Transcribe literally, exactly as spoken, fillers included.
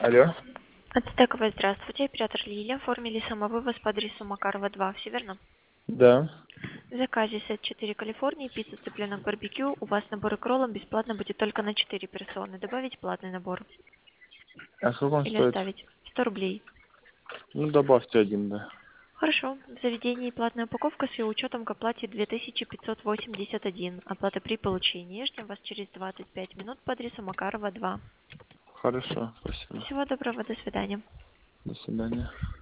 Алло. Ацтековая, здравствуйте. Оператор Лилия. Оформили самовывоз по адресу Макарова два в Северном. Да. В заказе сет четыре Калифорнии, пицца, цыпленок, барбекю. У вас набор к роллам бесплатно будет только на четыре персоны. Добавить платный набор А сколько он или стоит? оставить? сто рублей. Ну, добавьте один, да. Хорошо. В заведении платная упаковка с ее учетом к оплате две тысячи пятьсот восемьдесят один. Оплата при получении. Ждем вас через двадцать пять минут по адресу Макарова два. Хорошо, спасибо. Всего доброго. До свидания. До свидания.